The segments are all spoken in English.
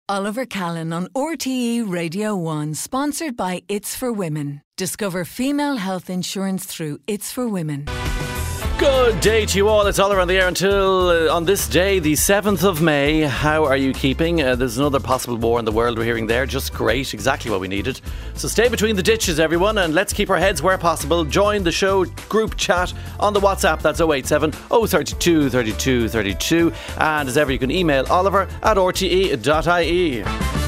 Oliver Callan on RTE Radio 1, sponsored by It's for Women. Discover female health insurance through It's for Women. Good day to you all. It's all around the air until on this day, the 7th of May. How are you keeping? There's another possible war in the world we're hearing there. Just great. Exactly what we needed. So stay between the ditches, everyone, and let's keep our heads where possible. Join the show group chat on the WhatsApp. That's 087 032 32 32. And as ever, you can email oliver@rte.ie.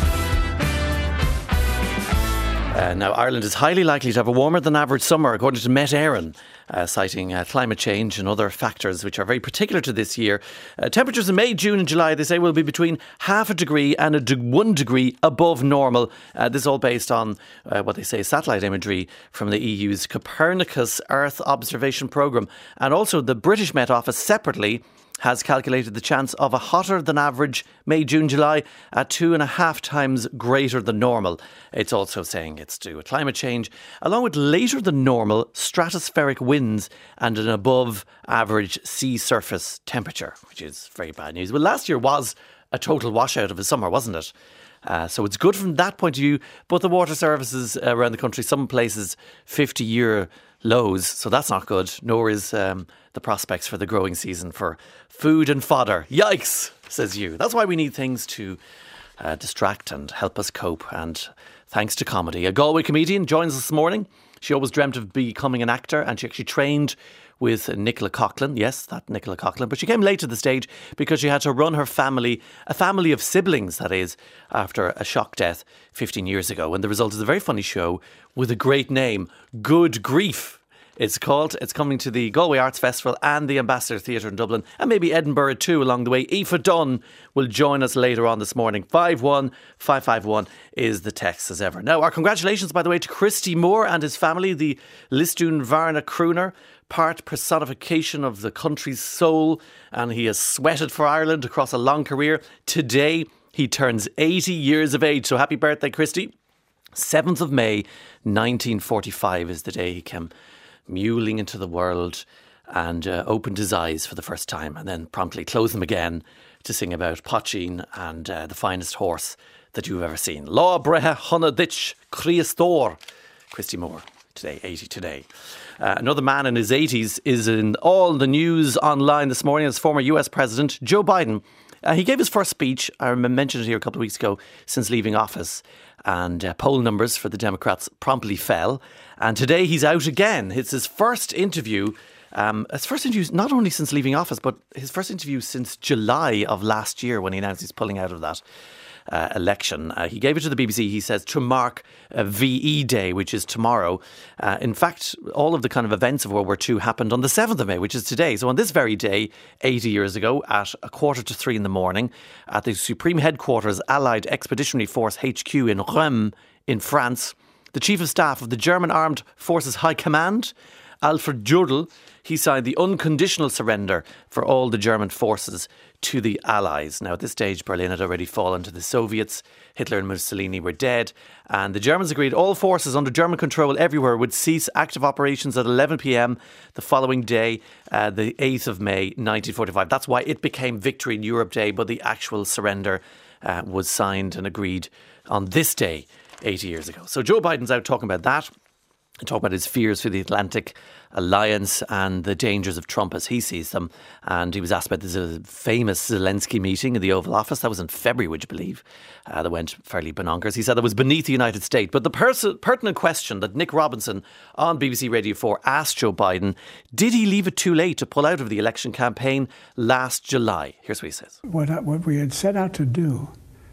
Now, Ireland is highly likely to have a warmer than average summer, according to Met Éireann, citing climate change and other factors which are very particular to this year. Temperatures in May, June and July, they say, will be between half a degree and 1 degree above normal. This is all based on what they say satellite imagery from the EU's Copernicus Earth Observation Programme. And also the British Met Office separately has calculated the chance of a hotter than average May, June, July at 2.5 times greater than normal. It's also saying it's due to climate change, along with later than normal stratospheric winds and an above average sea surface temperature, which is very bad news. Well, last year was a total washout of a summer, wasn't it? So it's good from that point of view, but the water services around the country, some places 50-year lows, so that's not good, nor is the prospects for the growing season for food and fodder. Yikes, says you. That's why we need things to distract and help us cope, and thanks to comedy. A Galway comedian joins us this morning. She always dreamt of becoming an actor, and she actually trained with Nicola Coughlan. Yes, that Nicola Coughlan. But she came late to the stage because she had to run her family, a family of siblings, that is, after a shock death 15 years ago. And the result is a very funny show with a great name, Good Grief. It's called. It's coming to the Galway Arts Festival and the Ambassador Theatre in Dublin, and maybe Edinburgh too along the way. Aoife Dunn will join us later on this morning. 51551 is the text as ever. Now, our congratulations, by the way, to Christy Moore and his family, the Listún Varna crooner, part personification of the country's soul, and he has sweated for Ireland across a long career. Today, he turns 80 years of age. So happy birthday, Christy. 7th of May, 1945 is the day he came mewling into the world and opened his eyes for the first time, and then promptly closed them again to sing about Poitín and the finest horse that you've ever seen. Lá brethe chuna ditch Christór. Christy Moore, today, 80 today. Another man in his 80s is in all the news online this morning as former US President Joe Biden. He gave his first speech, I mentioned it here a couple of weeks ago, since leaving office. And poll numbers for the Democrats promptly fell. And today he's out again. It's his first interview. His first interview not only since leaving office, but his first interview since July of last year when he announced he's pulling out of that election. He gave it to the BBC, he says, to mark VE Day, which is tomorrow. In fact, all of the kind of events of World War II happened on the 7th of May, which is today. So on this very day, 80 years ago, at 2:45 in the morning, at the Supreme Headquarters Allied Expeditionary Force HQ in Rheims in France, the Chief of Staff of the German Armed Forces High Command, Alfred Jodl, he signed the unconditional surrender for all the German forces to the Allies. Now, at this stage, Berlin had already fallen to the Soviets. Hitler and Mussolini were dead. And the Germans agreed all forces under German control everywhere would cease active operations at 11 p.m. the following day, the 8th of May, 1945. That's why it became Victory in Europe Day, but the actual surrender was signed and agreed on this day 80 years ago. So Joe Biden's out talking about that. Talk about his fears for the Atlantic Alliance and the dangers of Trump as he sees them. And he was asked about this famous Zelensky meeting in the Oval Office. That was in February, would you believe? That went fairly bonkers. He said it was beneath the United States. But the pertinent question that Nick Robinson on BBC Radio 4 asked Joe Biden, did he leave it too late to pull out of the election campaign last July? Here's what he says. What we had set out to do,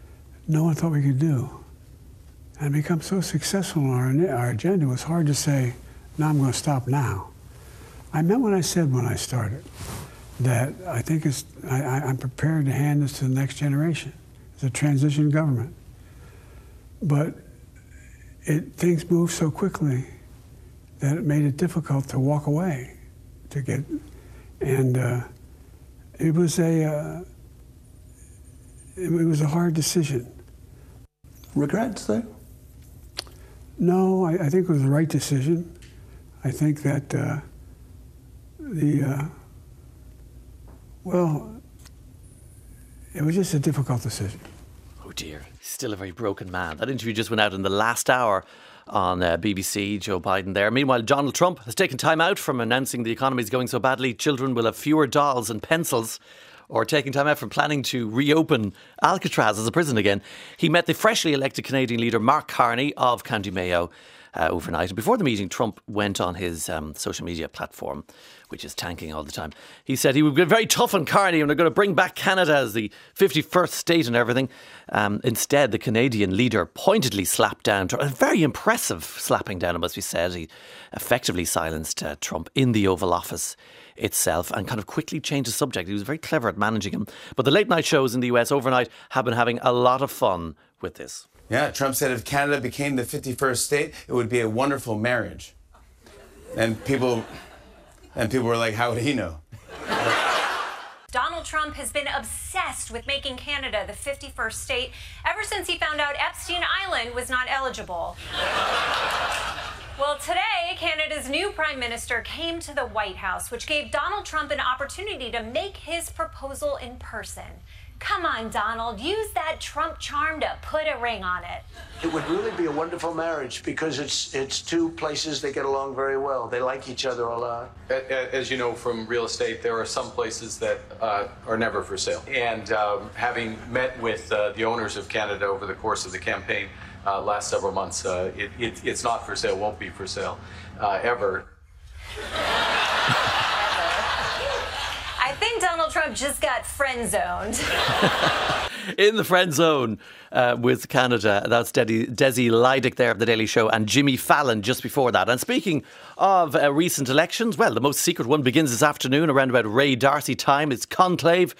no one thought we could do. And become so successful in our agenda, it was hard to say, no, I'm going to stop now. I meant what I said when I started, that I think I'm prepared to hand this to the next generation. It's a transition government. But things moved so quickly that it made it difficult to walk away, and it was a hard decision. Regrets, though? No, I think it was the right decision. I think that it was just a difficult decision. dear, he's still a very broken man. That interview just went out in the last hour on BBC, Joe Biden there. Meanwhile, Donald Trump has taken time out from announcing the economy is going so badly children will have fewer dolls and pencils, or taking time out from planning to reopen Alcatraz as a prison again. He met the freshly elected Canadian leader Mark Carney of County Mayo overnight. And before the meeting, Trump went on his social media platform, which is tanking all the time. He said he would be very tough on Carney and they're going to bring back Canada as the 51st state and everything. Instead, the Canadian leader pointedly slapped down, a very impressive slapping down, it must be said. He effectively silenced Trump in the Oval Office itself and kind of quickly changed the subject. He was very clever at managing him. But the late night shows in the US overnight have been having a lot of fun with this. Yeah, Trump said if Canada became the 51st state, it would be a wonderful marriage. And people were like, how would he know? Donald Trump has been obsessed with making Canada the 51st state ever since he found out Epstein Island was not eligible. Well, today, Canada's new Prime Minister came to the White House, which gave Donald Trump an opportunity to make his proposal in person. Come on, Donald, use that Trump charm to put a ring on it. It would really be a wonderful marriage because it's two places that get along very well. They like each other a lot. As you know from real estate, there are some places that are never for sale. And having met with the owners of Canada over the course of the campaign last several months, it's not for sale, won't be for sale ever. I think Donald Trump just got friend-zoned. In the friend zone with Canada. That's Desi Lydic there of The Daily Show and Jimmy Fallon just before that. And speaking of recent elections, well, the most secret one begins this afternoon around about Ray D'Arcy time. It's Conclave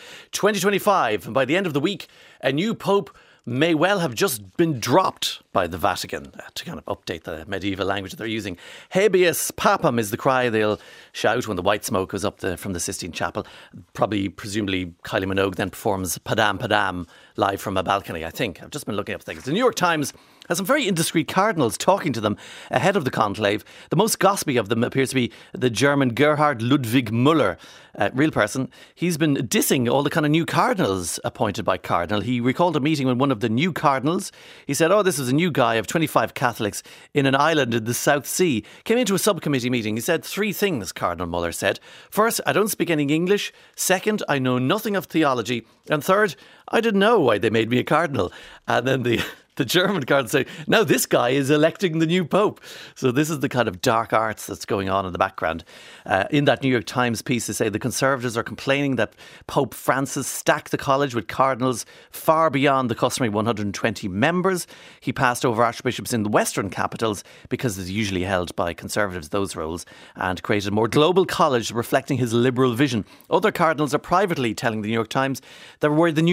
2025. And by the end of the week, a new Pope may well have just been dropped by the Vatican to kind of update the medieval language that they're using. Habeas Papam is the cry they'll shout when the white smoke goes up from the Sistine Chapel. Presumably, Kylie Minogue then performs Padam Padam live from a balcony, I think. I've just been looking up things. The New York Times has some very indiscreet cardinals talking to them ahead of the conclave. The most gossipy of them appears to be the German Gerhard Ludwig Müller, real person. He's been dissing all the kind of new cardinals appointed by Cardinal. He recalled a meeting with one of the new cardinals. He said, this is a new guy of 25 Catholics in an island in the South Sea. Came into a subcommittee meeting. He said three things, Cardinal Müller said. First, I don't speak any English. Second, I know nothing of theology. And third, I didn't know why they made me a cardinal. And then the German cardinal say, now this guy is electing the new Pope. So this is the kind of dark arts that's going on in the background. In that New York Times piece, they say the Conservatives are complaining that Pope Francis stacked the college with cardinals far beyond the customary 120 members. He passed over archbishops in the Western capitals because it's usually held by Conservatives, those roles, and created a more global college reflecting his liberal vision. Other cardinals are privately telling the New York Times that where the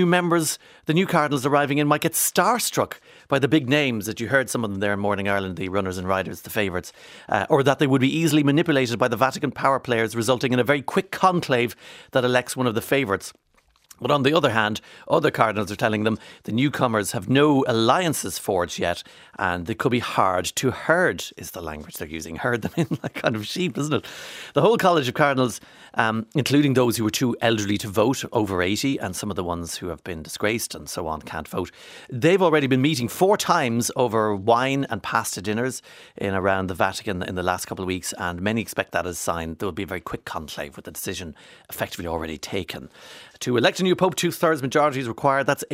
new cardinals arriving in might get starstruck by the big names that you heard some of them there in Morning Ireland, the runners and riders, the favourites, or that they would be easily manipulated by the Vatican power players, resulting in a very quick conclave that elects one of the favourites. But on the other hand, other cardinals are telling them the newcomers have no alliances forged yet and they could be hard to herd, is the language they're using. Herd them in like kind of sheep, isn't it? The whole College of Cardinals, including those who are too elderly to vote, over 80, and some of the ones who have been disgraced and so on, can't vote. They've already been meeting 4 times over wine and pasta dinners in around the Vatican in the last couple of weeks, and many expect that as a sign there will be a very quick conclave with the decision effectively already taken. To elect a new Pope, 2/3 majority is required. That's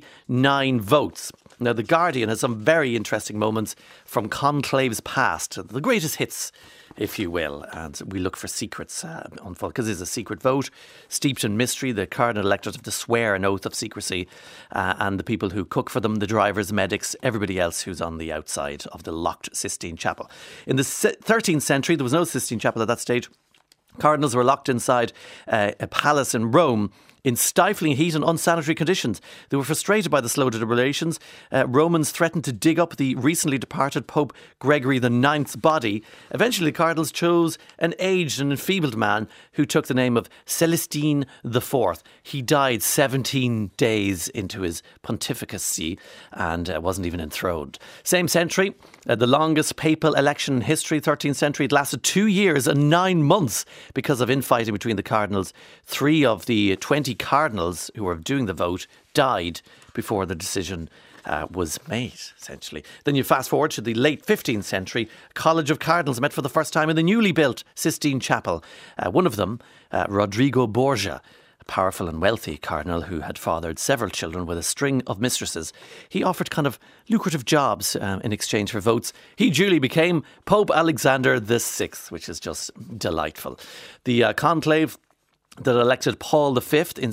89 votes. Now, The Guardian has some very interesting moments from conclaves past, the greatest hits, if you will. And we look for secrets unfold, because it's a secret vote, steeped in mystery. The cardinal electors have to swear an oath of secrecy, and the people who cook for them, the drivers, medics, everybody else who's on the outside of the locked Sistine Chapel. In the 13th century, there was no Sistine Chapel at that stage. Cardinals were locked inside a palace in Rome in stifling heat and unsanitary conditions. They were frustrated by the slow deliberations. Romans threatened to dig up the recently departed Pope Gregory IX's body. Eventually, the cardinals chose an aged and enfeebled man who took the name of Celestine IV. He died 17 days into his pontificacy and wasn't even enthroned. Same century, the longest papal election in history, 13th century. It lasted 2 years and 9 months because of infighting between the cardinals. 3 of the 20 cardinals who were doing the vote died before the decision was made, essentially. Then you fast forward to the late 15th century. College of Cardinals met for the first time in the newly built Sistine Chapel. One of them, Rodrigo Borgia, a powerful and wealthy cardinal who had fathered several children with a string of mistresses. He offered kind of lucrative jobs in exchange for votes. He duly became Pope Alexander VI, which is just delightful. The conclave that elected Paul V in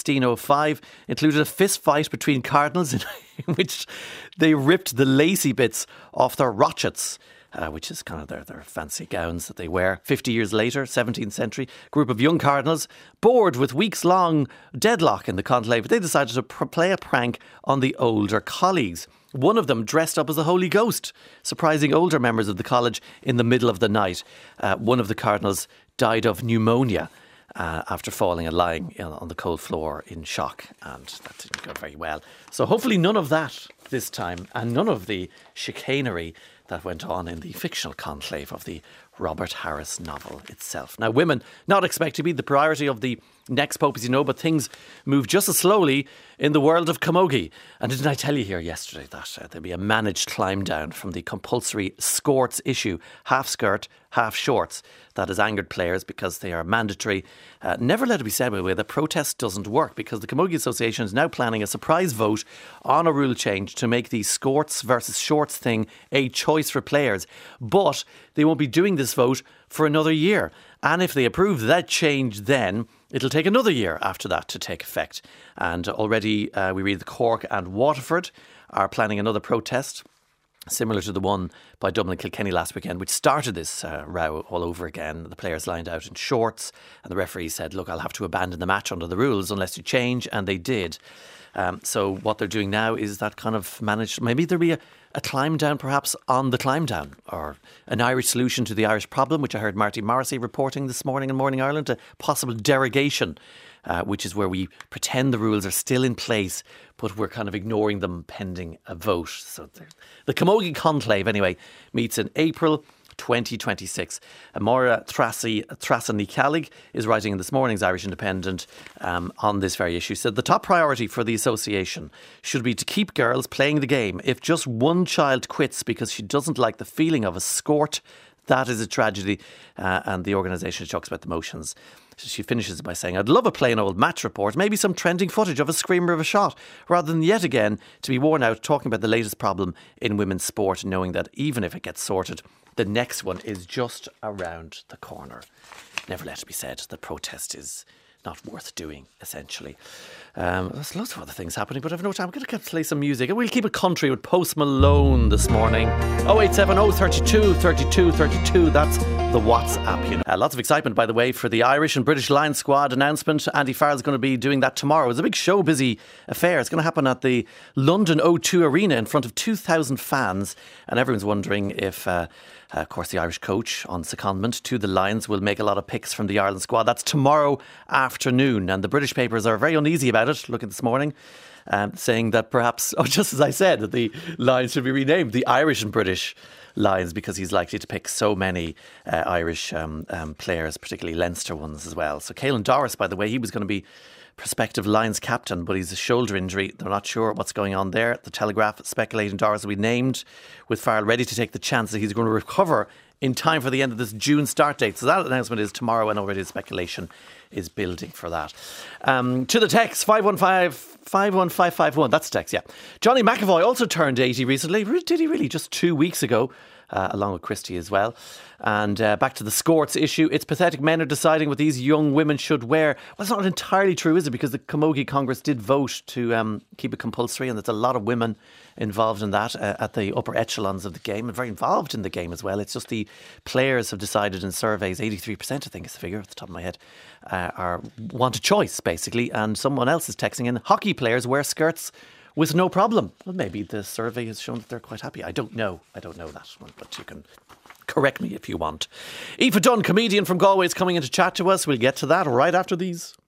1605 included a fist fight between cardinals in which they ripped the lacy bits off their rochets, which is kind of their fancy gowns that they wear. 50 years later, 17th century, a group of young cardinals, bored with weeks-long deadlock in the conclave, they decided to play a prank on the older colleagues. One of them dressed up as the Holy Ghost, surprising older members of the college in the middle of the night. One of the cardinals died of pneumonia after falling and lying on the cold floor in shock, and that didn't go very well. So hopefully none of that this time, and none of the chicanery that went on in the fictional conclave of the Robert Harris novel itself. Now, women not expect to be the priority of the next Pope, as you know, but things move just as slowly in the world of camogie. And didn't I tell you here yesterday that there'll be a managed climb down from the compulsory skirts issue, half skirt, half shorts, that has angered players because they are mandatory. Never let it be said, by the way, that protest doesn't work, because the Camogie Association is now planning a surprise vote on a rule change to make the skirts versus shorts thing a choice for players. But they won't be doing this vote for another year. And if they approve that change, then it'll take another year after that to take effect. And already we read the Cork and Waterford are planning another protest, similar to the one by Dublin Kilkenny last weekend, which started this row all over again. The players lined out in shorts, and the referee said, look, I'll have to abandon the match under the rules unless you change, and they did. So what they're doing now is that kind of managed, maybe there'll be a climb down perhaps on the climb down, or an Irish solution to the Irish problem, which I heard Marty Morrissey reporting this morning in Morning Ireland, a possible derogation, which is where we pretend the rules are still in place, but we're kind of ignoring them pending a vote. So the Camogie Conclave, anyway, meets in April 2026. Maura Thrasani-Callig is writing in this morning's Irish Independent on this very issue. Said the top priority for the association should be to keep girls playing the game. If just one child quits because she doesn't like the feeling of a skort, that is a tragedy. And the organisation talks about the motions. She finishes by saying, I'd love a plain old match report, maybe some trending footage of a screamer of a shot, rather than yet again to be worn out talking about the latest problem in women's sport, knowing that even if it gets sorted, the next one is just around the corner. Never let it be said that protest is not worth doing, essentially. There's lots of other things happening, but I've no time. I'm going to play some music, and we'll keep it country with Post Malone this morning. 0870 32 32 32. That's the WhatsApp, you know. Lots of excitement, by the way, for the Irish and British Lions squad announcement. Andy Farrell's going to be doing that tomorrow. It's a big show busy affair. It's going to happen at the London O2 Arena in front of 2,000 fans, and everyone's wondering if of course, the Irish coach on secondment to the Lions will make a lot of picks from the Ireland squad. That's tomorrow afternoon. And the British papers are very uneasy about it, looking this morning, saying that perhaps, just as I said, that the Lions should be renamed the Irish and British Lions, because he's likely to pick so many Irish players, particularly Leinster ones as well. So Caelan Doris, by the way, he was going to be prospective Lions captain, but he's a shoulder injury. They're not sure what's going on there. The Telegraph speculating Doris will be named, with Farrell ready to take the chance that he's going to recover in time for the end of this June start date. So that announcement is tomorrow, and already the speculation is building for that. To the text, 51551. That's the text, yeah. Johnny McAvoy also turned 80 recently. Did he really? Just 2 weeks ago. Along with Christie as well. And back to the skirts issue. It's pathetic men are deciding what these young women should wear. Well, that's not entirely true, is it? Because the Camogie Congress did vote to keep it compulsory, and there's a lot of women involved in that at the upper echelons of the game, and very involved in the game as well. It's just the players have decided in surveys, 83% I think is the figure off the top of my head, want a choice basically. And someone else is texting in, hockey players wear skirts with no problem. Well, maybe the survey has shown that they're quite happy. I don't know that one, but you can correct me if you want. Aoife Dunn, comedian from Galway, is coming in to chat to us. We'll get to that right after these.